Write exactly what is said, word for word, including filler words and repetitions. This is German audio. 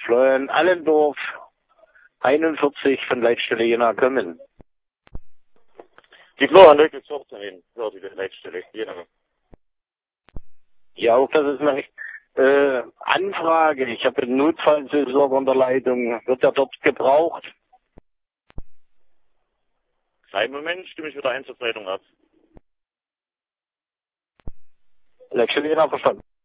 Florian Allendorf, einundvierzig von Leitstelle Jena kommen. Die Florian Löckel Sorten, hört die Leitstelle Jena. Ja, auch das ist eine äh, Anfrage. Ich habe einen Notfallseelsorger in der Leitung. Wird er dort gebraucht? Kleinen Moment, stimme ich wieder ein zur Zeitung ab. Leitstelle Jena verstanden.